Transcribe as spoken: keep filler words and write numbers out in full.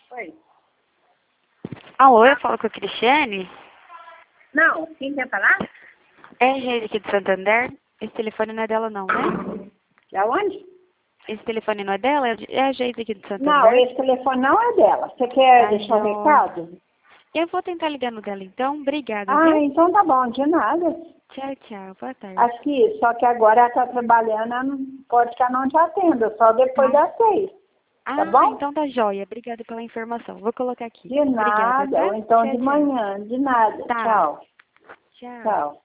Oi. Alô, eu falo com a Cristiane? Não, quem quer falar? É a Geise aqui de Santander. Esse telefone não é dela não, né? De onde? Esse telefone não é dela? É a Geise aqui de Santander. Não, esse telefone não é dela. Você quer Tá deixar o joia. recado? Eu vou tentar ligar no dela então. Obrigada, Ah, viu? então tá bom, de nada. Tchau, tchau. Boa tarde. Acho que só que agora ela tá trabalhando, ela não, pode que ela não te atenda, só depois Ah. das seis. Ah, bom? então tá joia. Obrigada pela informação. Vou colocar aqui. De Obrigada, nada, tá? ou então Tchau, de tchau. manhã, de nada. Tá. Tchau. Tchau. Tchau.